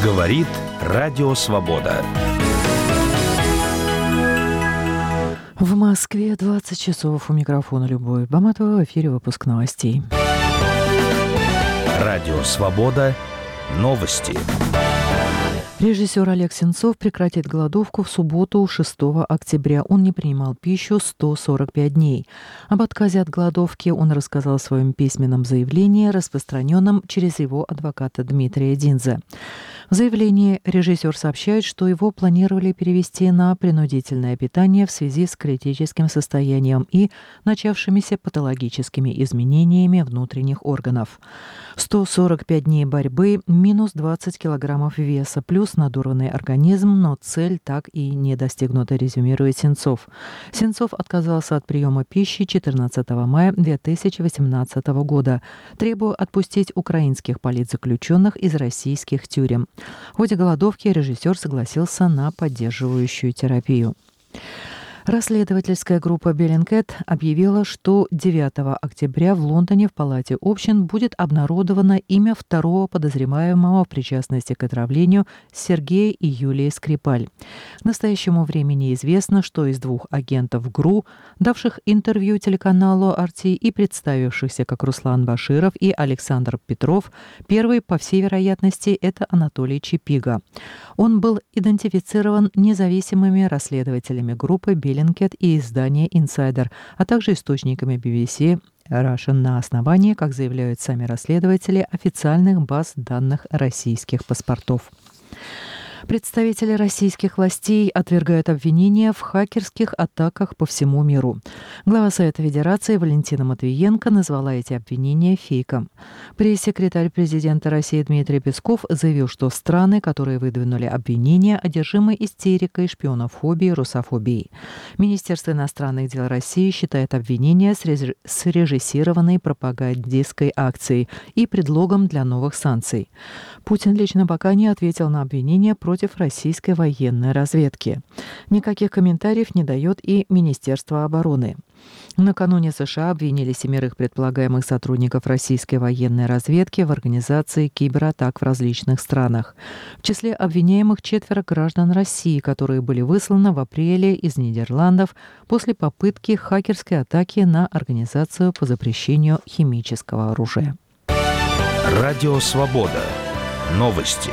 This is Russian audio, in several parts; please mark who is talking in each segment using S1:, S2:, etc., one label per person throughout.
S1: Говорит Радио Свобода.
S2: В Москве 20 часов. У микрофона Любовь Баматова. В эфире выпуск новостей.
S1: Радио Свобода. Новости.
S2: Режиссер Олег Сенцов прекратит голодовку в субботу, 6 октября. Он не принимал пищу 145 дней. Об отказе от голодовки он рассказал в своем письменном заявлении, распространенном через его адвоката Дмитрия Динзе. В заявлении режиссер сообщает, что его планировали перевести на принудительное питание в связи с критическим состоянием и начавшимися патологическими изменениями внутренних органов. 145 дней борьбы, минус 20 килограммов веса, плюс надорванный организм, но цель так и не достигнута, резюмирует Сенцов. Сенцов отказался от приема пищи 14 мая 2018 года, требуя отпустить украинских политзаключенных из российских тюрем. В ходе голодовки режиссер согласился на поддерживающую терапию. Расследовательская группа Bellingcat объявила, что 9 октября в Лондоне в Палате общин будет обнародовано имя второго подозреваемого в причастности к отравлению Сергея и Юлии Скрипаль. К настоящему времени известно, что из двух агентов ГРУ, давших интервью телеканалу RT и представившихся как Руслан Баширов и Александр Петров, первый, по всей вероятности, это Анатолий Чипига. Он был идентифицирован независимыми расследователями группы Bellingcat и издания Insider, а также источниками BBC Russian на основании, как заявляют сами расследователи, официальных баз данных российских паспортов. Представители российских властей отвергают обвинения в хакерских атаках по всему миру. Глава Совета Федерации Валентина Матвиенко назвала эти обвинения фейком. Пресс-секретарь президента России Дмитрий Песков заявил, что страны, которые выдвинули обвинения, одержимы истерикой, шпионофобией, русофобией. Министерство иностранных дел России считает обвинения срежиссированной пропагандистской акцией и предлогом для новых санкций. Путин лично пока не ответил на обвинения против российской военной разведки. Никаких комментариев не дает и Министерство обороны. Накануне США обвинили 7 предполагаемых сотрудников российской военной разведки в организации кибератак в различных странах. В числе обвиняемых 4 граждан России, которые были высланы в апреле из Нидерландов после попытки хакерской атаки на организацию по запрещению химического оружия.
S1: Радио Свобода. Новости.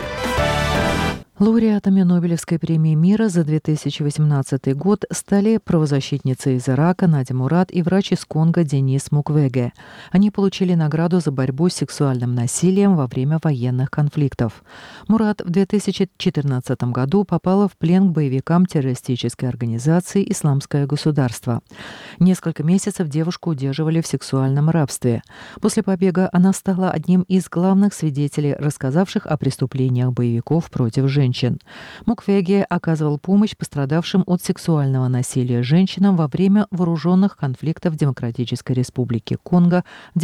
S2: Лауреатами Нобелевской премии мира за 2018 год стали правозащитница из Ирака Надя Мурад и врач из Конго Денис Муквеге. Они получили награду за борьбу с сексуальным насилием во время военных конфликтов. Мурад в 2014 году попала в плен к боевикам террористической организации «Исламское государство». Несколько месяцев девушку удерживали в сексуальном рабстве. После побега она стала одним из главных свидетелей, рассказавших о преступлениях боевиков против женщин. Муквеге оказывал помощь пострадавшим от сексуального насилия женщинам во время вооруженных конфликтов в Демократической Республике Конго в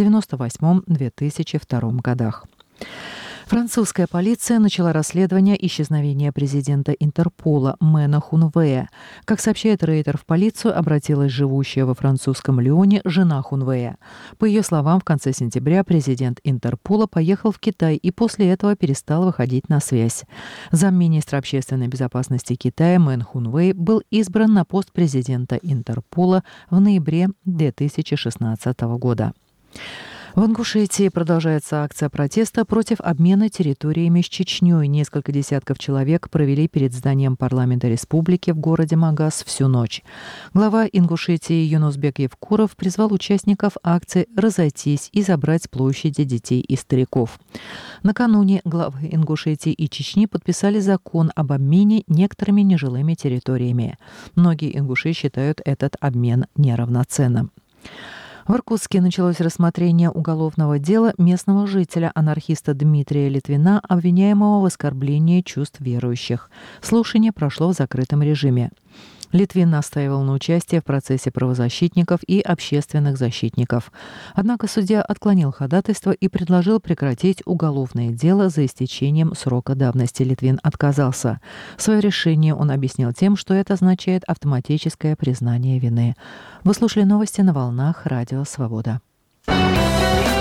S2: 1998-2002 годах. Французская полиция начала расследование исчезновения президента Интерпола Мэна Хунвея. Как сообщает Рейтер, в полицию обратилась живущая во французском Лионе жена Хунвея. По ее словам, в конце сентября президент Интерпола поехал в Китай и после этого перестал выходить на связь. Замминистра общественной безопасности Китая Мэн Хунвей был избран на пост президента Интерпола в ноябре 2016 года. В Ингушетии продолжается акция протеста против обмена территориями с Чечней. Несколько десятков человек провели перед зданием парламента республики в городе Магас всю ночь. Глава Ингушетии Юнусбек Евкуров призвал участников акции разойтись и забрать с площади детей и стариков. Накануне главы Ингушетии и Чечни подписали закон об обмене некоторыми нежилыми территориями. Многие ингуши считают этот обмен неравноценным. В Иркутске началось рассмотрение уголовного дела местного жителя, анархиста Дмитрия Литвина, обвиняемого в оскорблении чувств верующих. Слушание прошло в закрытом режиме. Литвин настаивал на участии в процессе правозащитников и общественных защитников. Однако судья отклонил ходатайство и предложил прекратить уголовное дело за истечением срока давности. Литвин отказался. Свое решение он объяснил тем, что это означает автоматическое признание вины. Вы слушали новости на волнах Радио Свобода.